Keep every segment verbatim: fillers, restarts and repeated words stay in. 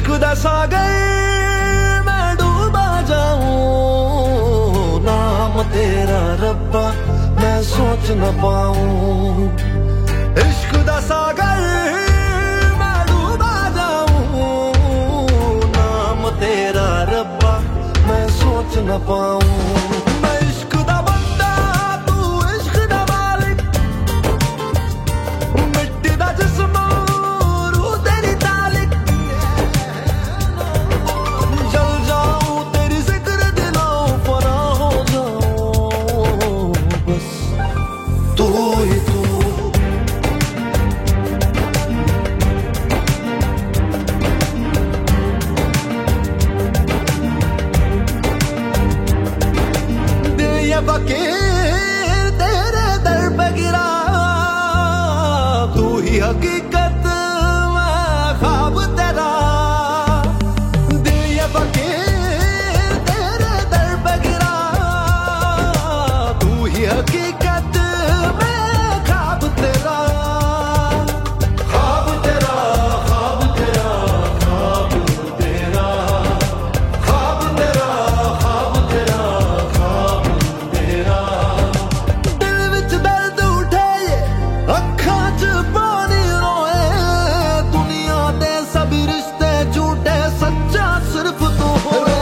दा सागर मैं डूबा जाऊं, नाम तेरा रब्बा मैं सोच न पाऊं। इश्क दा सागर मैं डूबा जाऊं, नाम तेरा रब्बा मैं सोच न पाऊं। मैं इश्क दा बंदा तू इश्क दा मालिक, मिट्टी दा जिस्म रूह तेरी तालिक। जल जाऊं तेरी जिक्र दिलों फना हो जाऊं, बस तू ही तू। फकीर तेरे दर पे गिरा, तू ही हकीकत मैं ख्वाब तेरा। दिल ये फकीर तेरे दर पे गिरा, तू ही हकीकत मैं ख्वाब तेरा। ख्वाब तेरा ख्वाब तेरा ख्वाब तेरा, ख्वाब तेरा ख्वाब तेरा ख्वाब तेरा। दिल विच दर्द उठे अखां च पानी रोए, दुनिया दे सब रिश्ते झूठे सच्चा सिर्फ तू होए।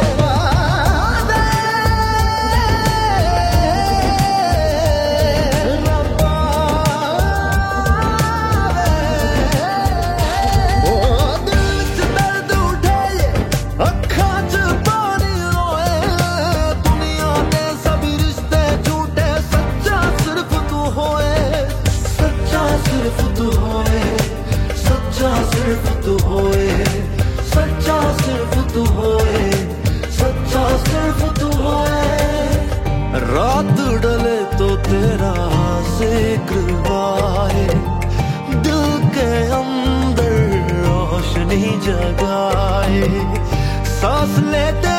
सिर्फ तू होए, सच्चा सिर्फ तू होए, सच्चा सिर्फ तू होए, सच्चा सिर्फ तू होए। रात डले तो तेरा जिक्र आए, दिल के अंदर रोशनी जगाए। सांस लेते